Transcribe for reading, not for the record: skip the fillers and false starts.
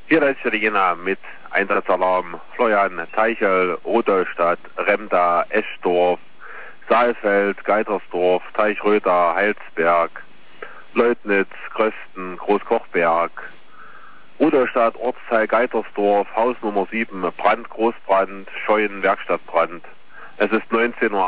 Hier ist die Jena mit Einsatzalarm Florian, Teichel, Rudolstadt, Remda, Eschdorf, Saalfeld, Geitersdorf, Teichröder, Heilsberg, Leutnitz, Grösten, Großkochberg, Rudolstadt, Ortsteil Geitersdorf, Haus Nummer 7, Brand, Großbrand, Scheuen, Werkstattbrand. Es ist 19:08 Uhr.